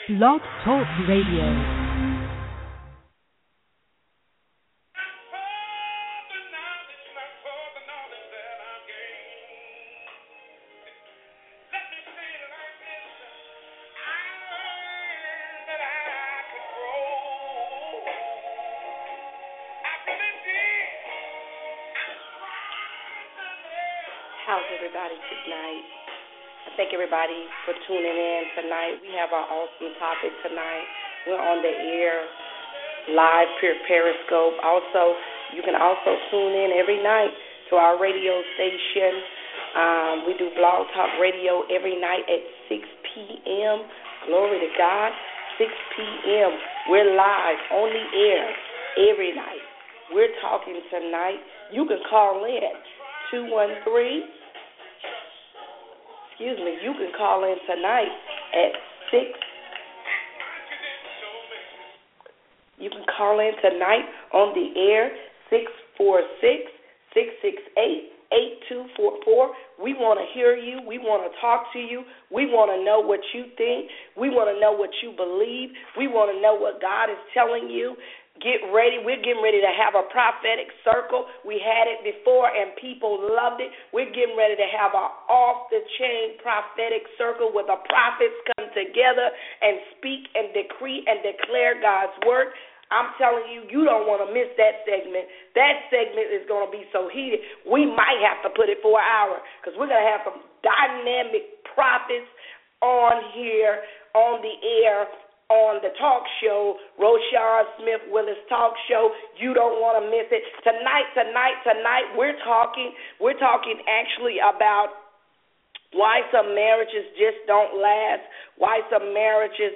Blog Talk Radio. How's everybody tonight? I thank everybody for tuning in tonight. We have our awesome topic tonight. We're on the air, live Periscope. Also, you can also tune in every night to our radio station. We do Blog Talk Radio every night at 6 p.m. Glory to God, 6 p.m. We're live on the air every night. We're talking tonight. You can call in 213. You can call in tonight at 6. You can call in tonight on the air, 646-668-8244. We want to hear you. We want to talk to you. We want to know what you think. We want to know what you believe. We want to know what God is telling you. Get ready. We're getting ready to have a prophetic circle. We had it before, and people loved it. We're getting ready to have an off-the-chain prophetic circle where the prophets come together and speak and decree and declare God's word. I'm telling you, you don't want to miss that segment. That segment is going to be so heated, we might have to put it for an hour because we're going to have some dynamic prophets on here, on the air, on the talk show, Roshan Smith Willis talk show. You don't want to miss it. Tonight, we're talking actually about why some marriages just don't last, why some marriages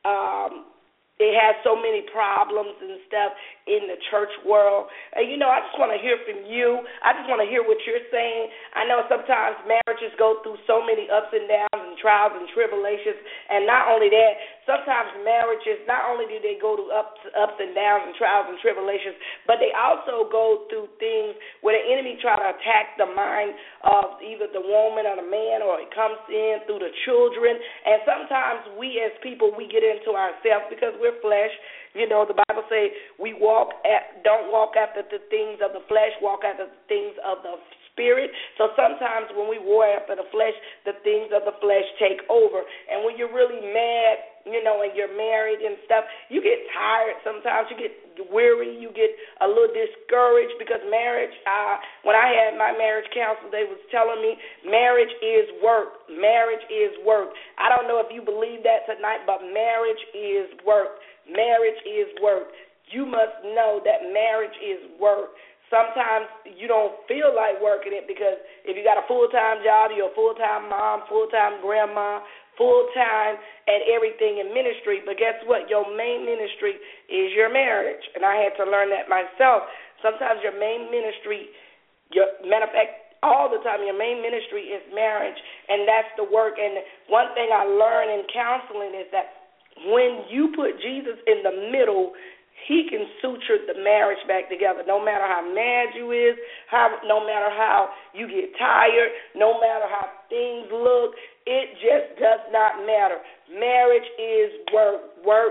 it has so many problems and stuff in the church world. And, I just want to hear from you. I just want to hear what you're saying. I know sometimes marriages go through so many ups and downs and trials and tribulations. And not only that, sometimes marriages, not only do they go through ups and downs and trials and tribulations, but they also go through things where the enemy try to attack the mind of either the woman or the man, or it comes in through the children. And sometimes we as people, we get into ourselves because we're flesh. The Bible says we don't walk after the things of the flesh, walk after the things of the spirit. So sometimes when we war after the flesh, the things of the flesh take over. And when you're really mad, and you're married and stuff, you get tired sometimes. You get weary. You get a little discouraged because marriage, when I had my marriage counsel, they was telling me marriage is work. Marriage is work. I don't know if you believe that tonight, but marriage is work. Marriage is work. You must know that marriage is work. Sometimes you don't feel like working it because if you got a full-time job, you're a full-time mom, full-time grandma, full-time at everything in ministry. But guess what? Your main ministry is your marriage. And I had to learn that myself. Sometimes your main ministry, matter of fact, all the time, your main ministry is marriage, and that's the work. And one thing I learned in counseling is that when you put Jesus in the middle, he can suture the marriage back together. No matter how mad you is, no matter how you get tired, no matter how things look, it just does not matter. Marriage is work.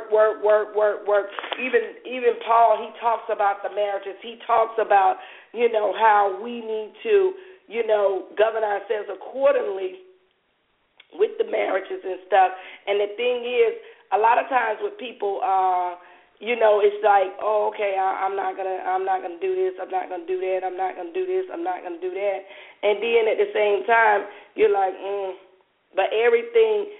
Even Paul, he talks about the marriages. He talks about, how we need to, govern ourselves accordingly with the marriages and stuff. And the thing is, a lot of times with people, it's like, oh, okay, I'm not gonna do this, I'm not gonna do that, I'm not gonna do this, I'm not gonna do that, and then at the same time, you're like, but everything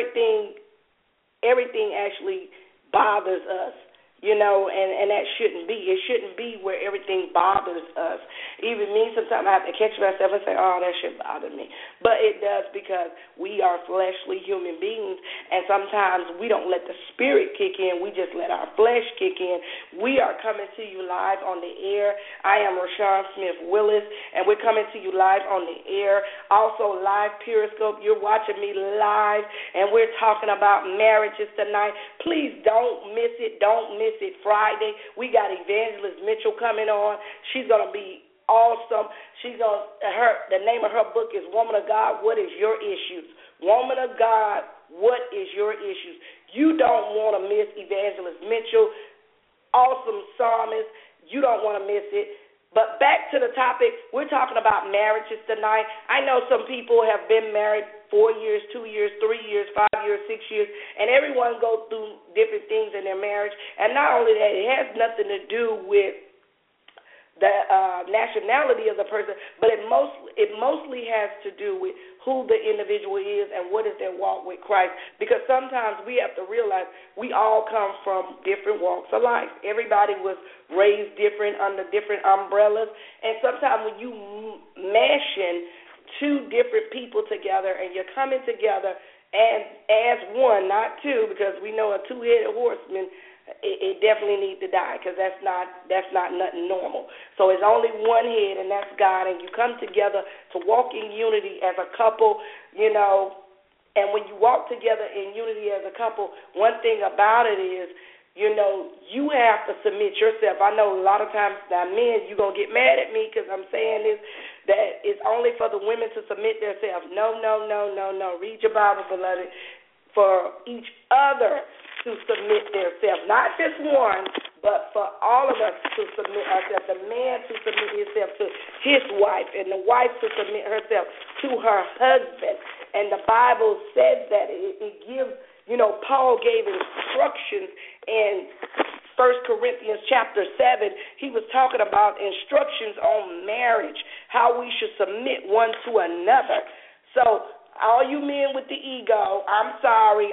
actually bothers us. And that shouldn't be. It shouldn't be where everything bothers us. Even me, sometimes I have to catch myself and say, oh, that shouldn't bother me. But it does because we are fleshly human beings, and sometimes we don't let the spirit kick in. We just let our flesh kick in. We are coming to you live on the air. I am Roshan Smith Willis, and we're coming to you live on the air. Also, live Periscope. You're watching me live, and we're talking about marriages tonight. Please don't miss it. Don't miss it. Friday, we got Evangelist Mitchell coming on. She's going to be awesome. The name of her book is Woman of God, What is Your Issues? Woman of God, what is your issues? You don't want to miss Evangelist Mitchell, awesome psalmist. You don't want to miss it. But back to the topic, we're talking about marriages tonight. I know some people have been married 4 years, 2 years, 3 years, 5 years, 6 years, and everyone goes through different things in their marriage. And not only that, it has nothing to do with the nationality of the person, but it mostly has to do with who the individual is and what is their walk with Christ. Because sometimes we have to realize we all come from different walks of life. Everybody was raised different under different umbrellas, and sometimes when you mashing two different people together and you're coming together as one, not two, because we know a two-headed horseman, it definitely needs to die, because that's not nothing normal. So it's only one head, and that's God, and you come together to walk in unity as a couple, you know. And when you walk together in unity as a couple, one thing about it is, you know, you have to submit yourself. I know a lot of times that men, you're going to get mad at me because I'm saying this, that it's only for the women to submit themselves. No. Read your Bible, beloved, for each other to submit themselves, not just one, but for all of us to submit ourselves. The man to submit himself to his wife, and the wife to submit herself to her husband. And the Bible says that it gives, you know, Paul gave instructions in 1 Corinthians chapter 7. He was talking about instructions on marriage, how we should submit one to another. So all you men with the ego, I'm sorry,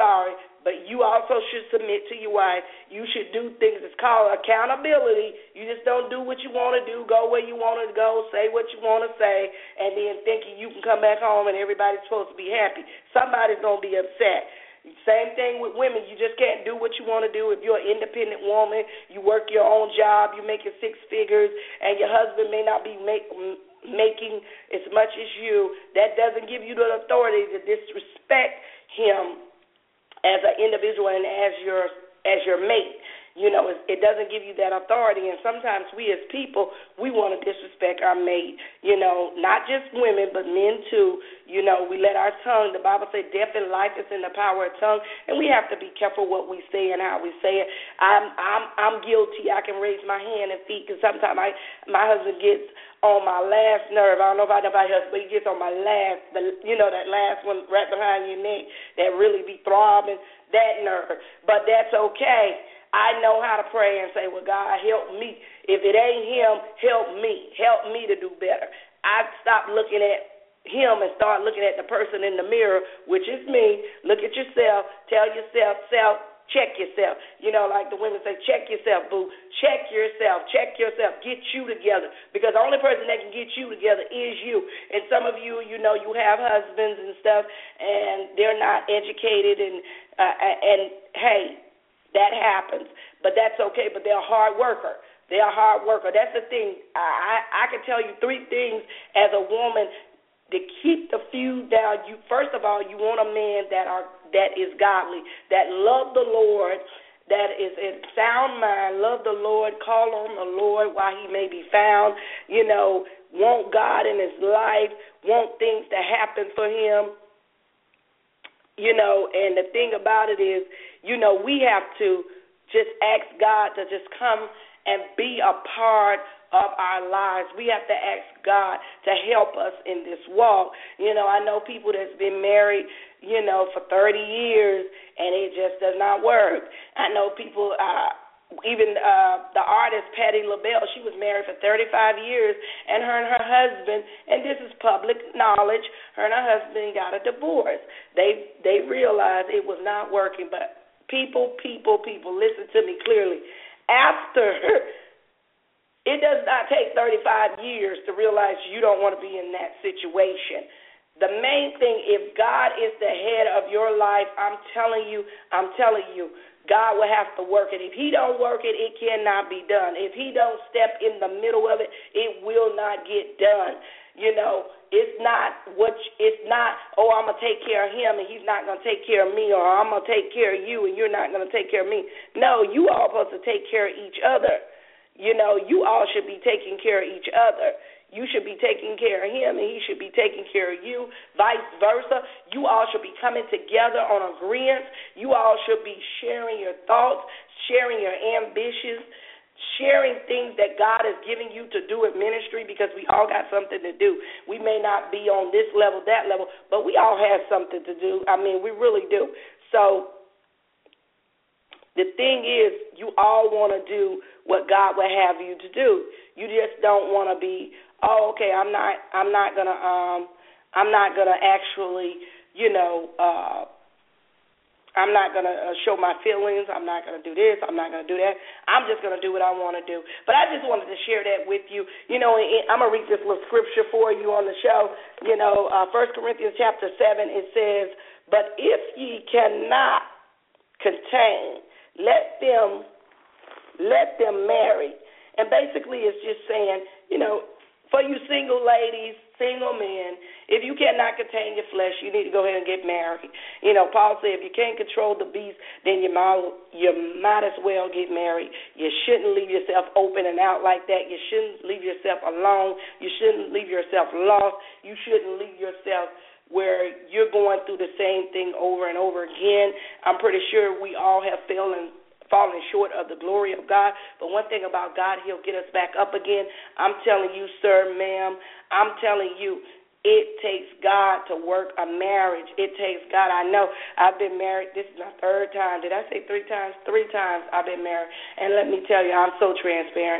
but you also should submit to your wife. You should do things. It's called accountability. You just don't do what you want to do, go where you want to go, say what you want to say, and then thinking you can come back home and everybody's supposed to be happy. Somebody's going to be upset. Same thing with women. You just can't do what you want to do. If you're an independent woman, you work your own job, you make your 6 figures, and your husband may not be making as much as you. That doesn't give you the authority to disrespect him as an individual and as your mate. You know, it doesn't give you that authority, and sometimes we as people, we want to disrespect our mate, you know, not just women, but men too. You know, we let our tongue, the Bible says death and life is in the power of tongue, and we have to be careful what we say and how we say it. I'm guilty. I can raise my hand and feet, because sometimes my husband gets on my last nerve. I don't know if anybody else, but he gets on my last, that last one right behind your neck that really be throbbing, that nerve. But that's okay. I know how to pray and say, well, God, help me. If it ain't him, help me. Help me to do better. I stop looking at him and start looking at the person in the mirror, which is me. Look at yourself. Tell yourself, check yourself. You know, like the women say, check yourself, boo. Check yourself. Check yourself. Get you together. Because the only person that can get you together is you. And some of you, you know, you have husbands and stuff, and they're not educated, and hey, that happens, but that's okay. But they're a hard worker. They're a hard worker. That's the thing. I can tell you 3 things as a woman to keep the feud down. First of all, you want a man that is godly, that love the Lord, that is in sound mind, love the Lord, call on the Lord while he may be found, you know, want God in his life, want things to happen for him. You know, and the thing about it is, you know, we have to just ask God to just come and be a part of our lives. We have to ask God to help us in this walk. You know, I know people that's been married, you know, for 30 years, and it just does not work. I know people, even the artist Patti LaBelle, she was married for 35 years, and her husband, and this is public knowledge, her and her husband got a divorce. They realized it was not working, but people, listen to me clearly. After, it does not take 35 years to realize you don't want to be in that situation. The main thing, if God is the head of your life, I'm telling you, God will have to work it. If he don't work it, it cannot be done. If he don't step in the middle of it, it will not get done. You know, it's not, I'm going to take care of him and he's not going to take care of me, or I'm going to take care of you and you're not going to take care of me. No, you all supposed to take care of each other. You know, you all should be taking care of each other. You should be taking care of him, and he should be taking care of you, vice versa. You all should be coming together on agreement. You all should be sharing your thoughts, sharing your ambitions, sharing things that God is giving you to do in ministry, because we all got something to do. We may not be on this level, that level, but we all have something to do. I mean, we really do. So the thing is, you all want to do what God would have you to do. You just don't want to be, okay, I'm not gonna actually, I'm not going to show my feelings. I'm not going to do this. I'm not going to do that. I'm just going to do what I want to do. But I just wanted to share that with you. I'm going to read this little scripture for you on the show. 1 Corinthians chapter 7, it says, but if ye cannot contain, let them marry. And basically it's just saying, for you single ladies, single men, if you cannot contain your flesh, you need to go ahead and get married. Paul said if you can't control the beast, then you might as well get married. You shouldn't leave yourself open and out like that. You shouldn't leave yourself alone. You shouldn't leave yourself lost. You shouldn't leave yourself where you're going through the same thing over and over again. I'm pretty sure we all have fallen short of the glory of God. But one thing about God, he'll get us back up again. I'm telling you, sir, ma'am, I'm telling you, it takes God to work a marriage. It takes God. I know I've been married. This is my third time. Did I say 3 times? 3 times I've been married. And let me tell you, I'm so transparent.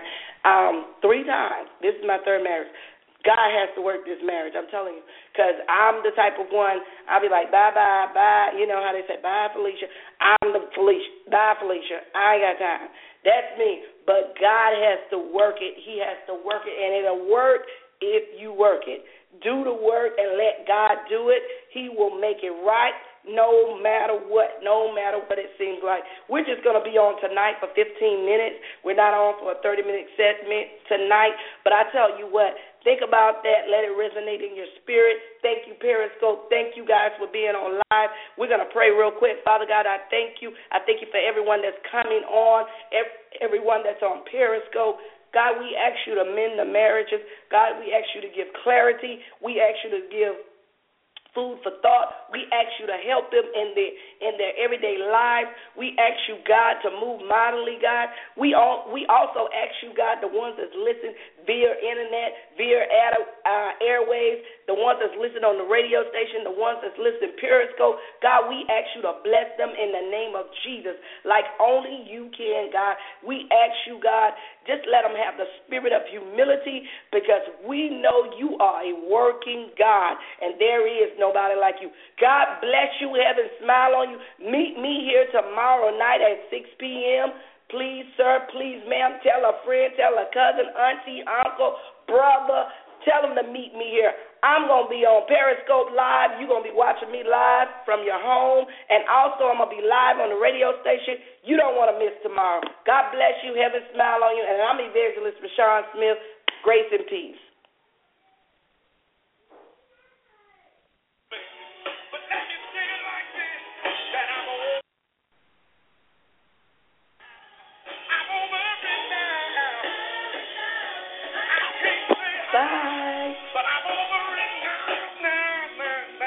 3 times. This is my third marriage. God has to work this marriage, I'm telling you, because I'm the type of one, I'll be like, bye, you know how they say, bye, Felicia. I'm the Felicia. Bye, Felicia. I ain't got time. That's me. But God has to work it. He has to work it, and it'll work if you work it. Do the work and let God do it. He will make it right. No matter what it seems like. We're just going to be on tonight for 15 minutes. We're not on for a 30-minute segment tonight. But I tell you what, think about that. Let it resonate in your spirit. Thank you, Periscope. Thank you guys for being on live. We're going to pray real quick. Father God, I thank you. I thank you for everyone that's coming on, everyone that's on Periscope. God, we ask you to mend the marriages. God, we ask you to give clarity. We ask you to give food for thought. We ask you to help them in their everyday lives. We ask you, God, to move mightily, God. We also ask you, God, the ones that's listening via internet, via airwaves, the ones that's listening on the radio station, the ones that's listening Periscope, God, we ask you to bless them in the name of Jesus like only you can, God. We ask you, God, just let them have the spirit of humility, because we know you are a working God, and there is nobody like you. God bless you. Heaven smile on you. Meet me here tomorrow night at 6 p.m. Please, sir, please, ma'am, tell a friend, tell a cousin, auntie, uncle, brother, tell them to meet me here. I'm going to be on Periscope Live. You're going to be watching me live from your home. And also I'm going to be live on the radio station. You don't want to miss tomorrow. God bless you. Heaven smile on you. And I'm Evangelist Rashawn Smith. Grace and peace. Bye. But I'm over it now.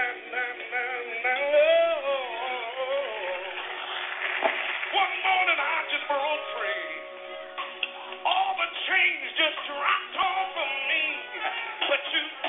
One morning I just broke free. All the chains just dropped off of me. But you